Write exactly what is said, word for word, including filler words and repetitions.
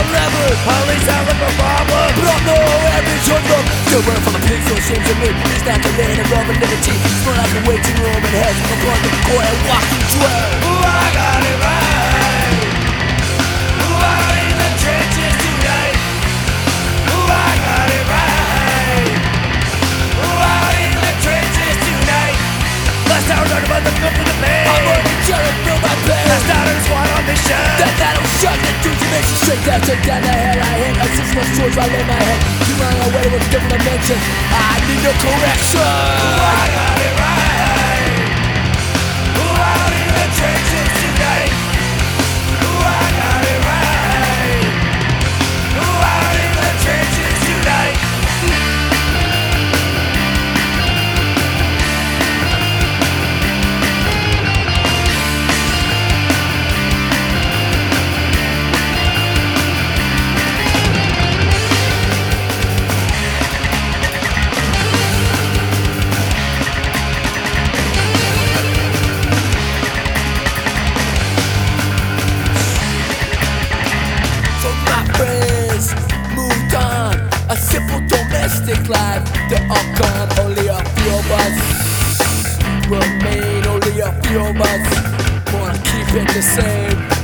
level. At least I look a problem. But I know every turn up. Still running from the pigs, no shame to me. It's not the land of love and liberty. It's not like a waiting room and heads. I'm going to the core and walking dread. Ooh, I got it right. Ooh, I'm in the trenches tonight. Ooh, I got it right. Ooh, I'm in the trenches tonight. Last hour learned about the good for the pain. I'm running jelly, feel my pain. Last hour is one on mission. That that don't shut the dudes you makes you straight down, take down the head. I hit a six months towards right in my head. You run away with a different dimension. I need no correction. Ooh, I got it right. Ooh, I'm in the trenches tonight. Ooh, I got it right. Ooh, I'm in the trenches tonight. A simple domestic life, they're all gone. Only a few of us remain. Only a few of us wanna keep it the same.